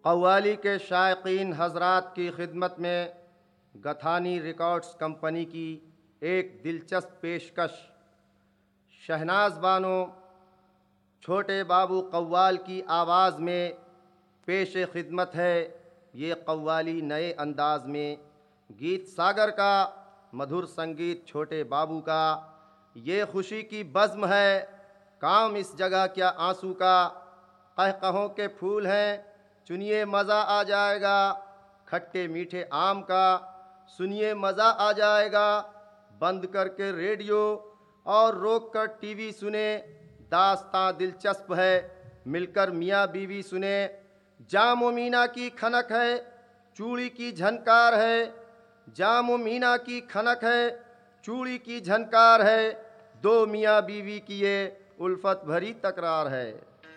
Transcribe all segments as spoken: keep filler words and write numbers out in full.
कव्वाली के शायकीन हजरात की खिदमत में गथानी रिकॉर्ड्स कंपनी की एक दिलचस्प पेशकश। शहनाज बानो छोटे बाबू कव्वाल की आवाज़ में पेश खिदमत है ये कव्वाली नए अंदाज में। गीत सागर का मधुर संगीत छोटे बाबू का। ये खुशी की बज़्म है काम इस जगह क्या आंसू का। कहकहों के फूल हैं चुनिए मज़ा आ जाएगा। खट्टे मीठे आम का सुनिए मज़ा आ जाएगा। बंद करके रेडियो और रोक कर टीवी सुने। दास्तां दिलचस्प है मिलकर मियाँ बीवी सुने। जाम मीना की खनक है चूड़ी की झनकार है। जाम मीना की खनक है चूड़ी की झनकार है। दो मियाँ बीवी की ये उल्फत भरी तकरार है।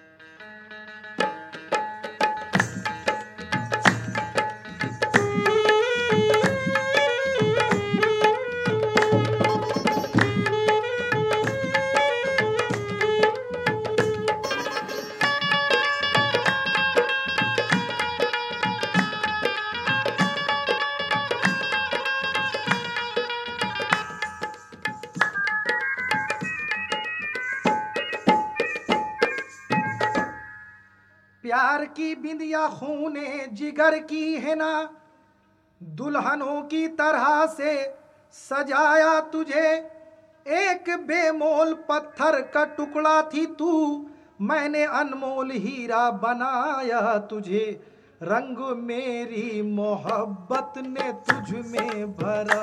प्यार की बिंदिया खूने जिगर की है ना। दुल्हनों की तरह से सजाया तुझे। एक बेमोल पत्थर का टुकड़ा थी तू। मैंने अनमोल हीरा बनाया तुझे। रंग मेरी मोहब्बत ने तुझ में भरा।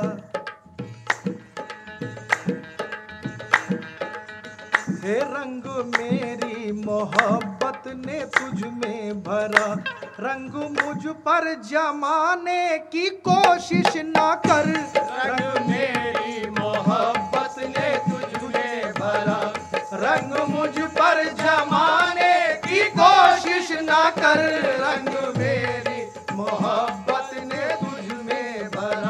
हे रंग मेरी मोहब्बत ने तुझ में भरा। रंग मुझ पर जमाने की कोशिश ना कर। रंग मेरी मोहब्बत ने तुझ में भरा। रंग मुझ पर जमाने की कोशिश ना कर। रंग मेरी मोहब्बत ने तुझ में भरा।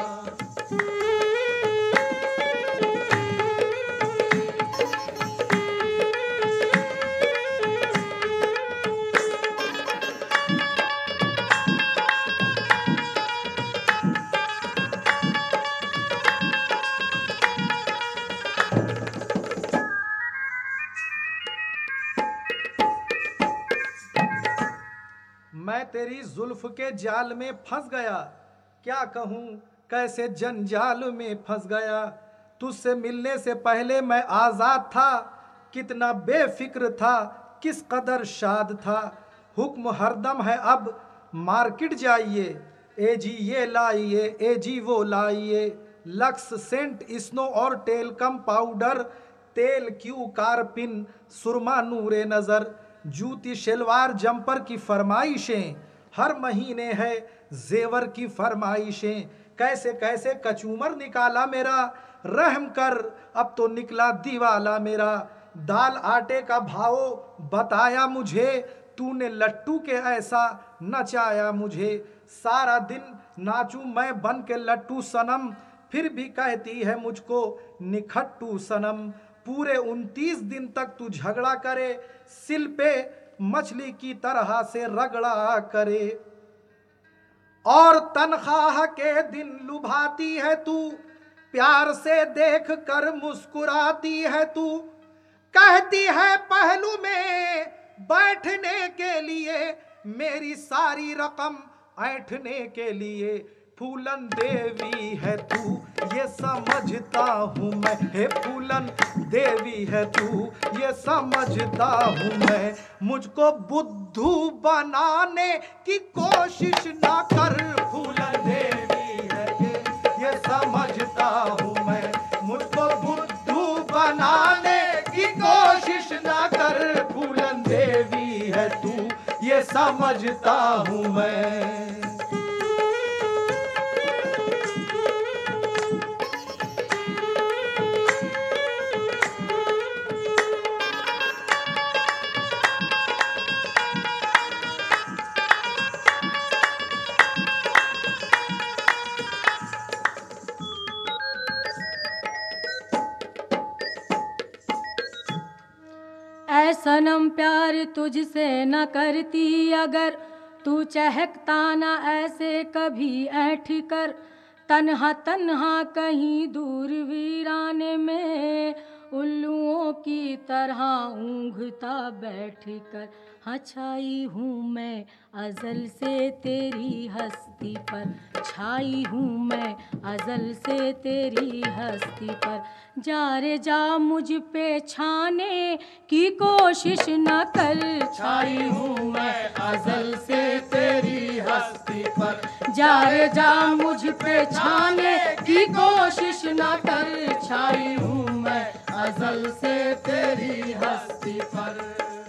मैं तेरी जुल्फ के जाल में फंस गया। क्या कहूँ कैसे जंजाल में फंस गया। तुझसे मिलने से पहले मैं आज़ाद था। कितना बेफिक्र था किस कदर शाद था। हुक्म हरदम है अब मार्केट जाइए। ए जी ये लाइए ए जी वो लाइए। लक्स सेंट स्नो और टेलकम पाउडर। तेल क्यू कारपिन सुरमा नूरे नज़र। जूती शलवार जंपर की फरमाइशें। हर महीने है जेवर की फरमाइशें। कैसे कैसे कचूमर निकाला मेरा। रहम कर अब तो निकला दीवाला मेरा। दाल आटे का भाव बताया मुझे। तूने लट्टू के ऐसा नचाया मुझे। सारा दिन नाचूं मैं बन के लट्टू सनम। फिर भी कहती है मुझको निखट्टू सनम। पूरे उनतीस दिन तक तू झगड़ा करे। सिल पे मछली की तरह से रगड़ा करे। और तनख्वाह के दिन लुभाती है तू। प्यार से देख कर मुस्कुराती है तू। कहती है पहलू में बैठने के लिए। मेरी सारी रकम ऐंठने के लिए। फूलन देवी है तू ये समझता हूँ मैं। हे फूलन देवी है तू ये समझता हूँ मैं। मुझको बुद्धू बनाने की कोशिश ना कर। फूलन देवी है ये ये समझता हूँ मैं। मुझको बुद्धू बनाने की कोशिश ना कर। फूलन देवी है तू ये समझता हूँ मैं। ऐ सनम प्यार तुझसे न करती अगर तू चहकता ना ऐसे कभी ऐठ कर, तन्हा तन्हा कहीं दूर वीराने में उल्लुओं की तरह ऊँघता बैठ कर। हाँ छाई हूँ मैं अज़ल से तेरी हस्ती पर, छाई हूँ मैं अज़ल से तेरी हस्ती पर। जा रे जा मुझ पे छाने की कोशिश न कर, छाई हूँ मैं अज़ल से तेरी हस्ती पर। जा रे जा मुझ पे छाने की कोशिश न कर, छाई हूँ मैं अज़ल से तेरी हस्ती पर।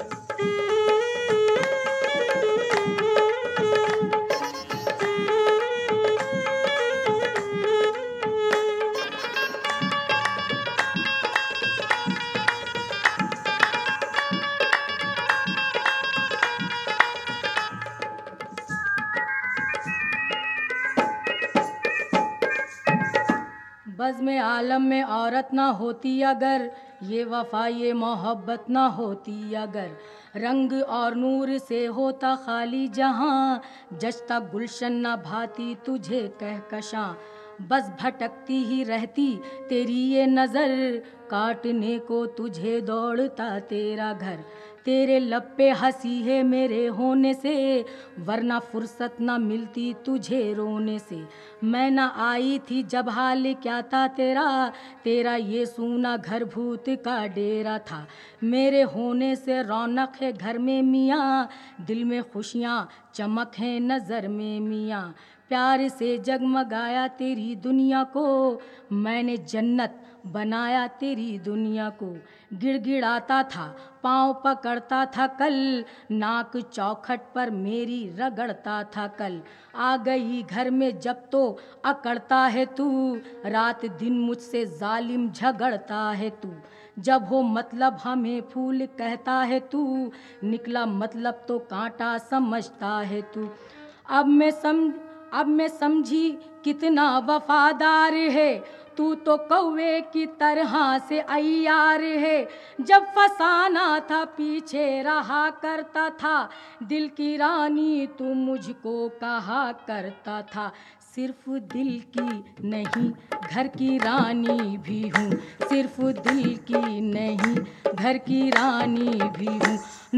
बज़्म में आलम में औरत ना होती अगर, ये वफ़ा ये मोहब्बत ना होती अगर, रंग और नूर से होता खाली जहां, जचता गुलशन ना भाती तुझे कहकशां। बस भटकती ही रहती तेरी ये नज़र, काटने को तुझे दौड़ता तेरा घर। तेरे लब पे हंसी है मेरे होने से, वरना फुर्सत ना मिलती तुझे रोने से। मैं ना आई थी जब हाल क्या था तेरा, तेरा ये सूना घर भूत का डेरा था। मेरे होने से रौनक है घर में मियाँ, दिल में खुशियाँ चमक है नज़र में मियाँ। प्यार से जगमगाया तेरी दुनिया को, मैंने जन्नत बनाया तेरी दुनिया को। गिड़गिड़ाता था पाँव पकड़ता था कल, नाक चौखट पर मेरी रगड़ता था कल। आ गई घर में जब तो अकड़ता है तू, रात दिन मुझसे जालिम झगड़ता है तू। जब हो मतलब हमें फूल कहता है तू, निकला मतलब तो कांटा समझता है तू। अब मैं सम अब मैं समझी कितना वफादार है तू, तो कौवे की तरह से अय्यार है। जब फसाना था पीछे रहा करता था, दिल की रानी तू मुझको कहा करता था। सिर्फ दिल की नहीं घर की रानी भी हूँ, सिर्फ दिल की नहीं घर की रानी भी हूँ।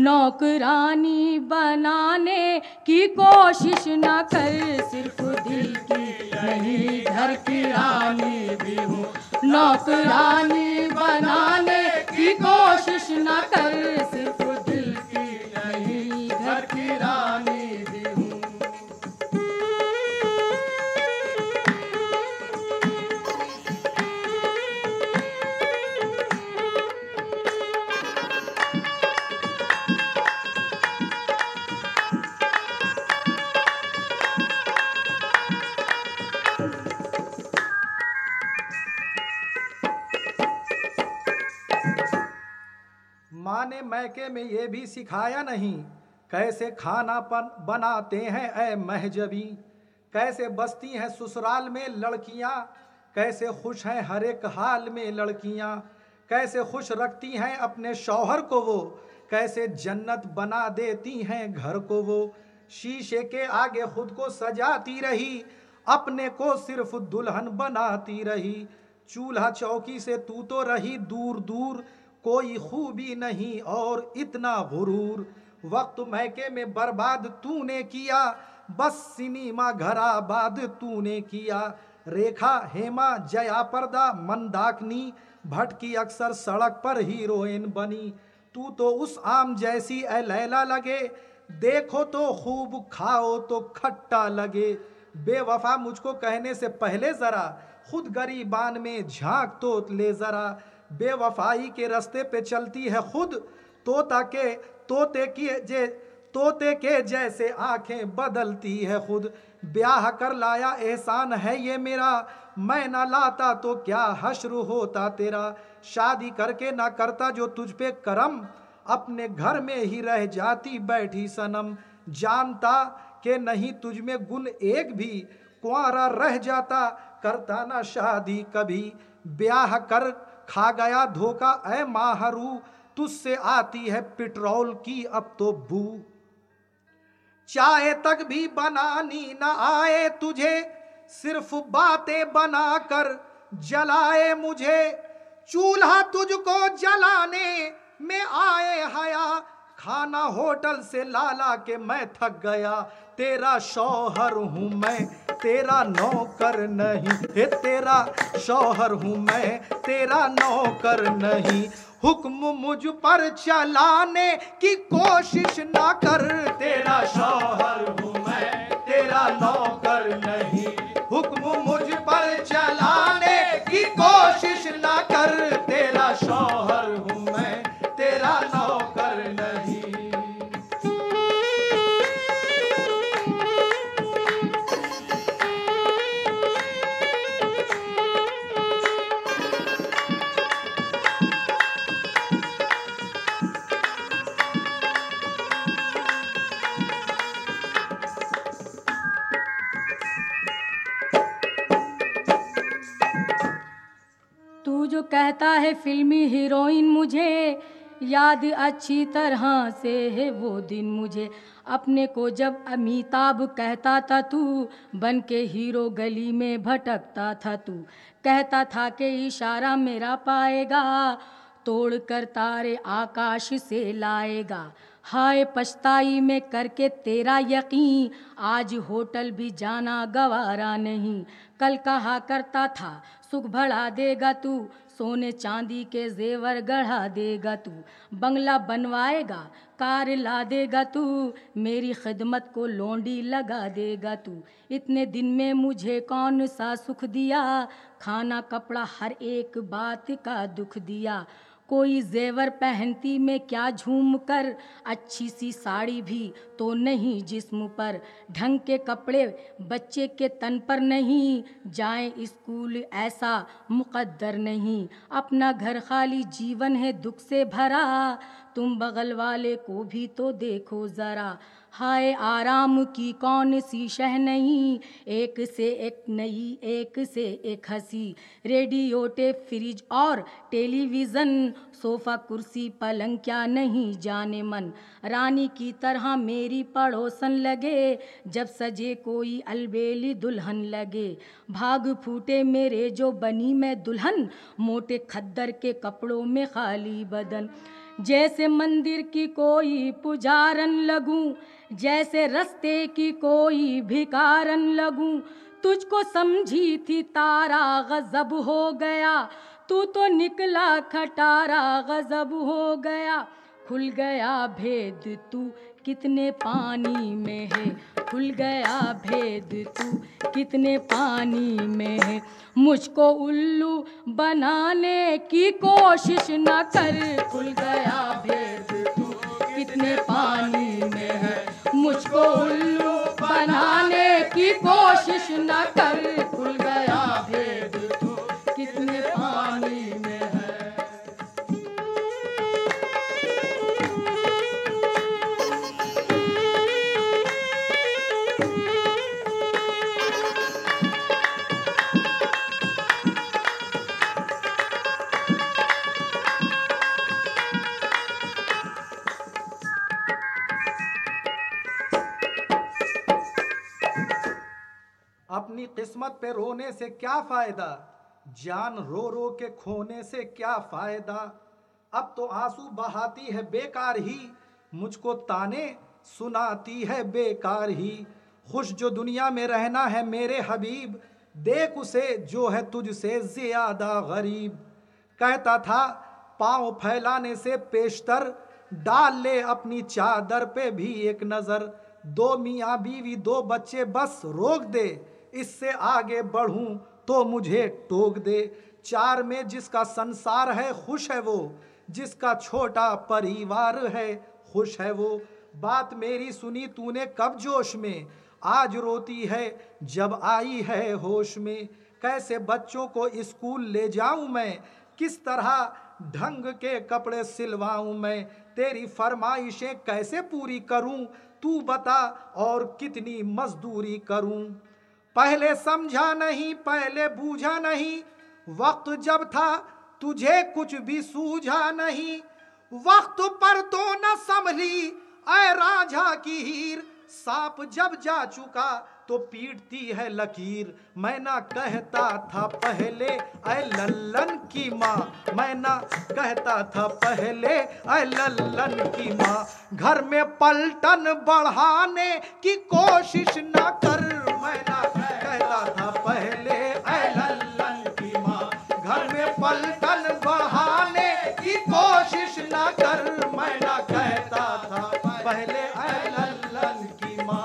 नौकरानी बनाने की कोशिश न कर, सिर्फ दिल की नहीं घर की रानी भी हूँ। नौकरानी बनाने की कोशिश न कर, सिर्फ दिल की नहीं घर की रानी भी हूँ। माँ ने मैके में ये भी सिखाया नहीं, कैसे खाना पन बनाते हैं ऐ महजबी। कैसे बसती हैं ससुराल में लड़कियाँ, कैसे खुश हैं हर एक हाल में लड़कियाँ। कैसे खुश रखती हैं अपने शौहर को वो, कैसे जन्नत बना देती हैं घर को वो। शीशे के आगे खुद को सजाती रही, अपने को सिर्फ दुल्हन बनाती रही। चूल्हा चौकी से तू तो रही दूर दूर, कोई खूबी नहीं और इतना गुरूर। वक्त मैके में बर्बाद तूने किया, बस सिनेमा घर आबाद तूने किया। रेखा हेमा जया पर्दा मंदाकिनी, भटकी अक्सर सड़क पर हीरोइन बनी। तू तो उस आम जैसी ए लैला लगे, देखो तो खूब खाओ तो खट्टा लगे। बेवफा मुझको कहने से पहले जरा खुद गरीबान में झांक तो ले जरा। बेवफाई के रास्ते पे चलती है खुद, तोता के तोते की जे तोते के जैसे आंखें बदलती है खुद। ब्याह कर लाया एहसान है ये मेरा, मैं ना लाता तो क्या हश्र होता तेरा। शादी करके ना करता जो तुझ पे करम, अपने घर में ही रह जाती बैठी सनम। जानता कि नहीं तुझ में गुण एक भी, कुंवारा रह जाता करता ना शादी कभी। ब्याह कर खा गया धोखा ऐ माहरू, तुझसे आती है पेट्रोल की अब तो बू। चाय तक भी बनानी न आए तुझे, सिर्फ बातें बनाकर जलाए मुझे। चूल्हा तुझको जलाने में आए हया, खाना होटल से लाला के मैं थक गया। तेरा शौहर हूँ मैं, तेरा नौकर नहीं, हे तेरा शौहर हूँ मैं, तेरा नौकर नहीं। हुक्म मुझ पर चलाने की कोशिश ना कर, तेरा शौहर हूँ मैं, तेरा नौकर नहीं। हुक्म मुझ पर चलाने की कोशिश ना कर, तेरा शौहर हूँ मैं, तेरा नौकर नहीं। तू जो कहता है फिल्मी हीरोइन, मुझे याद अच्छी तरह से है वो दिन। मुझे अपने को जब अमिताभ कहता था तू, बन के हीरो गली में भटकता था तू। कहता था कि इशारा मेरा पाएगा, तोड़ कर तारे आकाश से लाएगा। हाय पछताई में करके तेरा यकीन, आज होटल भी जाना गवारा नहीं। कल कहा करता था सुख बढ़ा देगा तू, सोने चांदी के जेवर गढ़ा देगा तू। बंगला बनवाएगा, कार ला देगा तू, मेरी खिदमत को लोंडी लगा देगा तू। इतने दिन में मुझे कौन सा सुख दिया, खाना कपड़ा हर एक बात का दुख दिया। कोई जेवर पहनती में क्या झूम कर, अच्छी सी साड़ी भी तो नहीं जिस्म पर। ढंग के कपड़े बच्चे के तन पर नहीं, जाए स्कूल ऐसा मुकद्दर नहीं। अपना घर खाली जीवन है दुख से भरा, तुम बगल वाले को भी तो देखो ज़रा। हाय आराम की कौन सी शह नहीं, एक से एक नई एक से एक हंसी। रेडियो टेप फ्रिज और टेलीविज़न, सोफ़ा कुर्सी पलंग क्या नहीं जाने मन। रानी की तरह मेरी पड़ोसन लगे, जब सजे कोई अलबेली दुल्हन लगे। भाग फूटे मेरे जो बनी मैं दुल्हन, मोटे खद्दर के कपड़ों में खाली बदन। जैसे मंदिर की कोई पुजारन लगूं, जैसे रस्ते की कोई भिकारन लगूं। तुझको समझी थी तारा गजब हो गया, तू तो निकला खटारा गजब हो गया। खुल गया भेद तू कितने पानी में है, खुल गया भेद तू कितने पानी में है। मुझको उल्लू बनाने की कोशिश न कर, खुल गया भेद तू कितने पानी में है। मुझको उल्लू बनाने की कोशिश न कर, खुल गया भेद तू कितने पानी में है। अपनी किस्मत पे रोने से क्या फायदा, जान रो रो के खोने से क्या फायदा। अब तो आंसू बहाती है बेकार ही, मुझको ताने सुनाती है बेकार ही। खुश जो दुनिया में रहना है मेरे हबीब, देख उसे जो है तुझसे ज्यादा गरीब। कहता था पाँव फैलाने से पेशतर, डाल ले अपनी चादर पे भी एक नजर। दो मियाँ बीवी दो बच्चे बस रोक दे, इससे आगे बढ़ूं तो मुझे टोक दे। चार में जिसका संसार है खुश है वो, जिसका छोटा परिवार है खुश है वो। बात मेरी सुनी तूने कब जोश में, आज रोती है जब आई है होश में। कैसे बच्चों को स्कूल ले जाऊं मैं, किस तरह ढंग के कपड़े सिलवाऊं मैं। तेरी फरमाइशें कैसे पूरी करूं, तू बता और कितनी मजदूरी करूं। पहले समझा नहीं पहले बूझा नहीं, वक्त जब था तुझे कुछ भी सूझा नहीं। वक्त पर तो न संभली ऐ रांझा की हीर, सांप जब जा चुका तो पीटती है लकीर। मैं ना कहता था पहले ऐ लल्लन की माँ, मैं ना कहता था पहले ऐ लल्लन की माँ, घर में पलटन बढ़ाने की कोशिश ना कर। मैं ना कहता था पहले ऐ लल्लन की माँ, घर में पलटन बढ़ाने की कोशिश ना कर। मैं ना कहता था पहले ऐ लल्लन की माँ।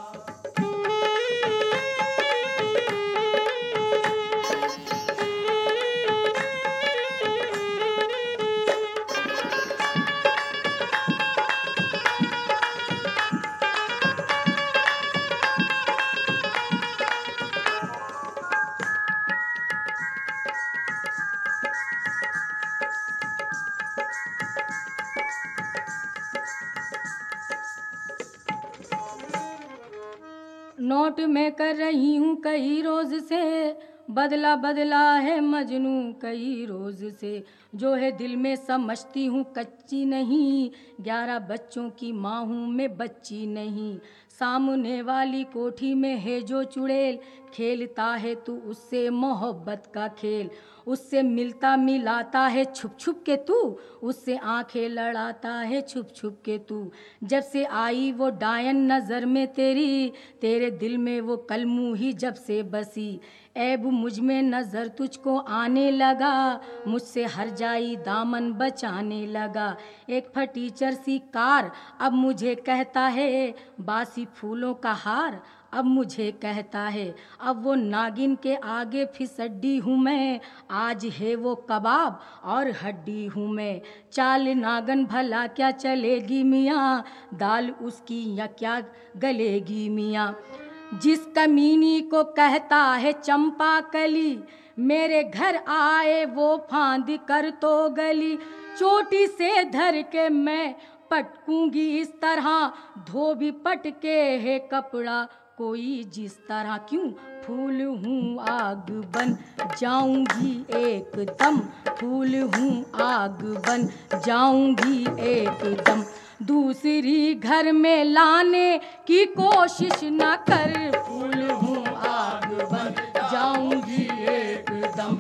नोट में कर रही हूँ कई रोज से, बदला बदला है मजनू कई रोज से, जो है दिल में समझती हूँ कच्ची नहीं, ग्यारह बच्चों की माँ हूँ मैं बच्ची नहीं। सामने वाली कोठी में है जो चुड़ैल, खेलता है तू उससे मोहब्बत का खेल, उससे मिलता मिलाता है छुप छुप के तू, उससे आंखें लड़ाता है छुप छुप के तू। जब से आई वो डायन नज़र में तेरी, तेरे दिल में वो कलमू ही जब से बसी, ऐब मुझ में नज़र तुझको आने लगा, मुझसे हर जाई दामन बचाने लगा। एक फटीचर सी कार अब मुझे कहता है, बासी फूलों का हार अब मुझे कहता है, अब वो नागिन के आगे फिसड्डी हूँ मैं, आज है वो कबाब और हड्डी हूँ मैं। चाल नागन भला क्या चलेगी मियाँ, दाल उसकी या क्या गलेगी मियाँ। जिस कमीनी को कहता है चंपा कली, मेरे घर आए वो फांद कर तो गली, चोटी से धर के मैं पटकूंगी इस तरह, धोबी पटके है कपड़ा कोई जिस तरह। क्यों फूल हूँ आग बन जाऊंगी एकदम, फूल हूँ आग बन जाऊंगी एकदम, दूसरी घर में लाने की कोशिश न कर। फूल हूँ आग बन जाऊंगी एकदम,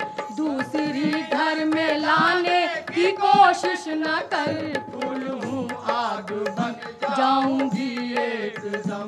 दूसरी घर में लाने की कोशिश न कर। फूल हूँ आग बन जाऊंगी एकदम।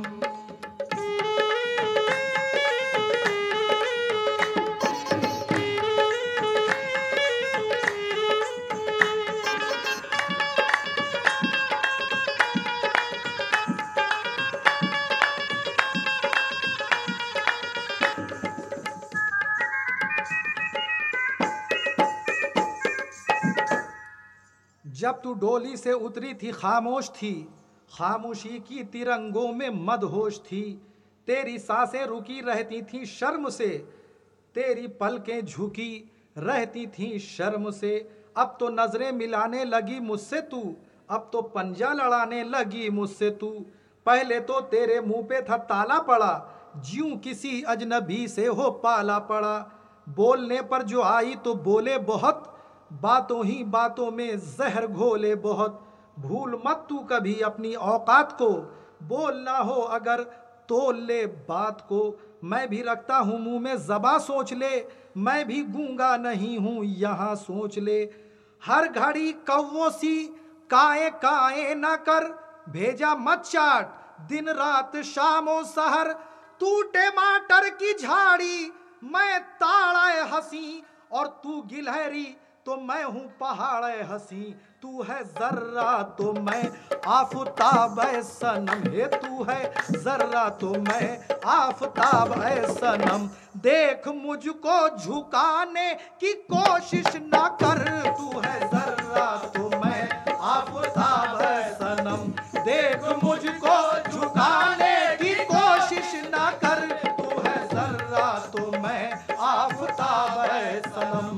जब तू डोली से उतरी थी खामोश थी, खामोशी की तिरंगों में मदहोश थी, तेरी सांसें रुकी रहती थीं शर्म से, तेरी पलकें झुकी रहती थीं शर्म से। अब तो नजरें मिलाने लगी मुझसे तू, अब तो पंजा लड़ाने लगी मुझसे तू। पहले तो तेरे मुंह पे था ताला पड़ा, ज्यूं किसी अजनबी से हो पाला पड़ा। बोलने पर जो आई तो बोले बहुत, बातों ही बातों में जहर घोले बहुत। भूल मत तू कभी अपनी औकात को, बोलना हो अगर तोल ले बात को। मैं भी रखता हूँ मुंह में ज़बां सोच ले, मैं भी गूंगा नहीं हूँ यहाँ सोच ले। हर घड़ी कौवों सी काए काए न कर, भेजा मत चाट दिन रात शामो सहर। तू टमाटर की झाड़ी मैं ताड़े हंसी, और तू गिलहरी तो मैं हूँ पहाड़ हंसी। तू है जर्रा तो मैं आफताब है सनम, हे तू है जर्रा तो मैं आफताब है सनम। देख मुझको झुकाने की कोशिश ना कर, तू है जर्रा तो मैं आफताब है सनम। देख मुझको झुकाने की कोशिश ना कर, तू है जर्रा तो मैं आफताब है सनम।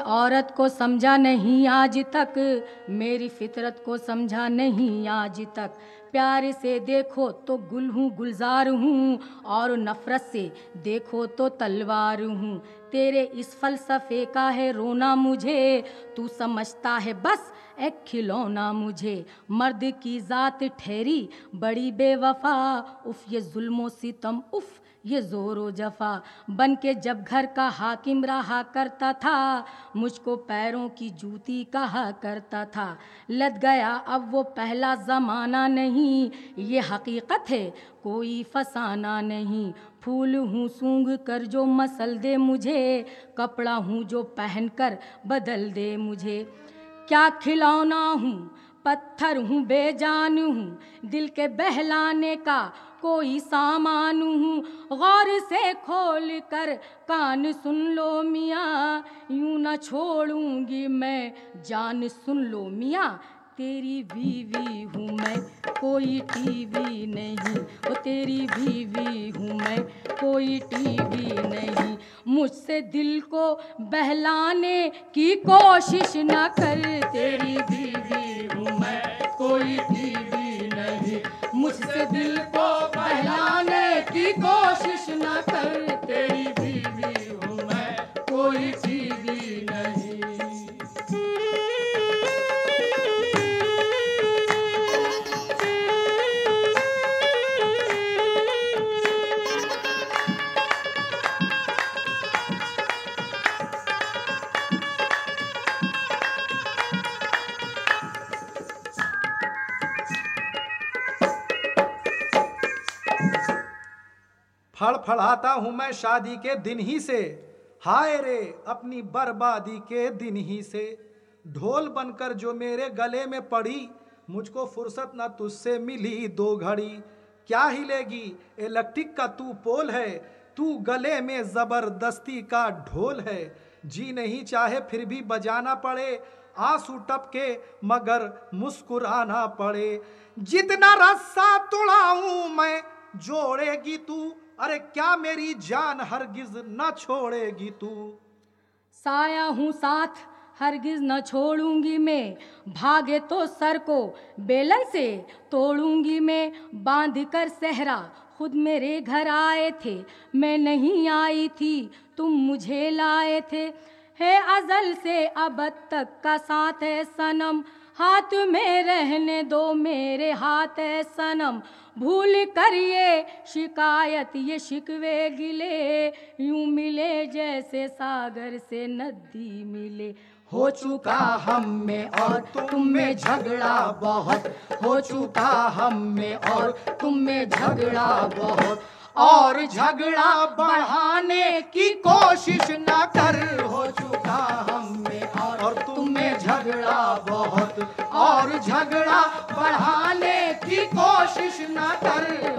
औरत को समझा नहीं आज तक, मेरी फितरत को समझा नहीं आज तक। प्यार से देखो तो गुल हूँ गुलजार हूँ, और नफ़रत से देखो तो तलवार हूँ। तेरे इस फ़लसफ़े का है रोना मुझे, तू समझता है बस एक खिलौना मुझे। मर्द की ज़ात ठहरी बड़ी बेवफ़ा, उफ़ ये ज़ुल्म सितम उफ़ ये ज़ोरो जफ़ा। बन के जब घर का हाकिम रहा करता था, मुझको पैरों की जूती कहा करता था। लद गया अब वो पहला ज़माना नहीं, ये हकीकत है कोई फसाना नहीं। फूल हूँ सूंघ कर जो मसल दे मुझे, कपड़ा हूँ जो पहन कर बदल दे मुझे। क्या खिलौना हूँ पत्थर हूँ बेजान हूँ, दिल के बहलाने का कोई सामान हूँ। गौर से खोल कर कान सुन लो मियाँ, यूं न छोड़ूंगी मैं जान सुन लो मियाँ। तेरी बीवी हूँ मैं कोई टीवी नहीं, वो तेरी बीवी हूँ मैं कोई टीवी नहीं। मुझसे दिल को बहलाने की कोशिश न कर, तेरी बीवी हूँ मैं कोई टीवी नहीं। मुझसे दिल को बहलाने की कोशिश न कर, तेरी बीवी हूँ मैं कोई टीवी नहीं। फड़फड़ाता हूँ मैं शादी के दिन ही से, हाय रे अपनी बर्बादी के दिन ही से। ढोल बनकर जो मेरे गले में पड़ी, मुझको फुर्सत न तुझसे मिली दो घड़ी। क्या हिलेगी इलेक्ट्रिक का तू पोल है, तू गले में जबरदस्ती का ढोल है। जी नहीं चाहे फिर भी बजाना पड़े, आंसू टपके मगर मुस्कुराना पड़े। जितना रस्सा तुड़ाऊं मैं जोड़ेगी तू, अरे क्या मेरी जान हरगिज न छोड़ेगी तू। साया हूँ साथ हरगिज न छोड़ूंगी मैं, भागे तो सर को बेलन से तोड़ूंगी मैं। बांध कर सहरा खुद मेरे घर आए थे, मैं नहीं आई थी तुम मुझे लाए थे। है अज़ल से अब तक का साथ है सनम, हाथ में रहने दो मेरे हाथ है सनम। भूल कर ये शिकायत ये शिकवे गिले, यूं मिले जैसे सागर से नदी मिले। हो चुका हम में और तुम में झगड़ा बहुत, हो चुका हम में और तुम में झगड़ा बहुत। और झगड़ा बढ़ाने की कोशिश न कर, हो चुका हम में और, और तुम में झगड़ा बहुत। और झगड़ा बढ़ाने की कोशिश न कर,